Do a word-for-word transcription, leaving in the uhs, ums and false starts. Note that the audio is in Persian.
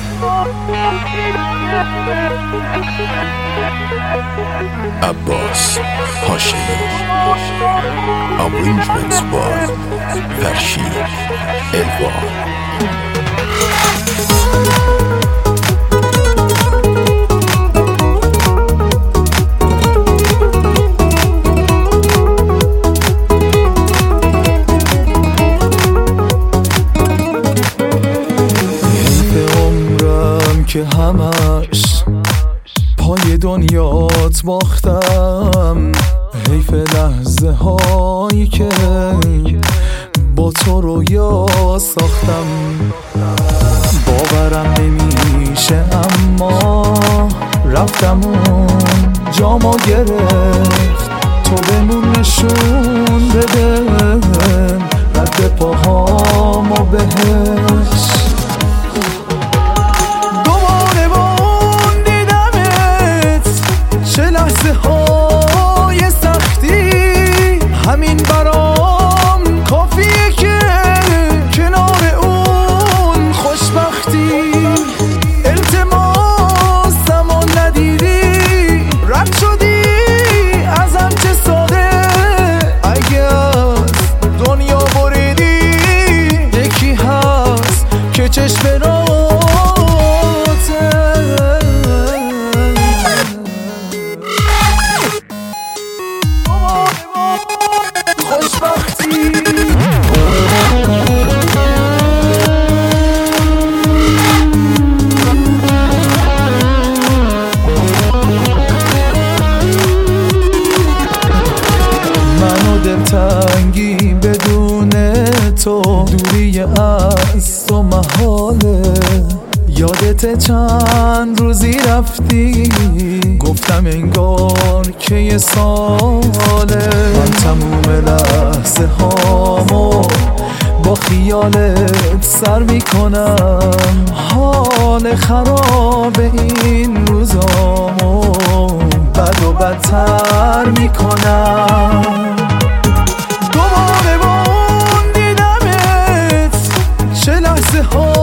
Abbas Hashemi. Arrangements by Farshid Elvan. که همش پای دنیات باختم، حیف لحظه هایی که با تو رویا ساختم. باورم نمیشه اما رفتم اون جامو گرفت، تو بمون نشون بده رد پاهامو بهش. همین برام کافیه که کنار اون خوشبختی. التماس زمان ندیدی رد شدی ازم چه ساده، اگه از دنیا بریدی یکی هست که چشم راته. دلتنگی بدون تو، دوری از تو محاله. یادت چند روزی رفتی گفتم انگار که یه ساله. من تموم لحظه هامو با خیالت سر میکنم، حال خراب این روزامو بد و بدتر میکنم. دوباره با اون دیدمت چه لحظه ها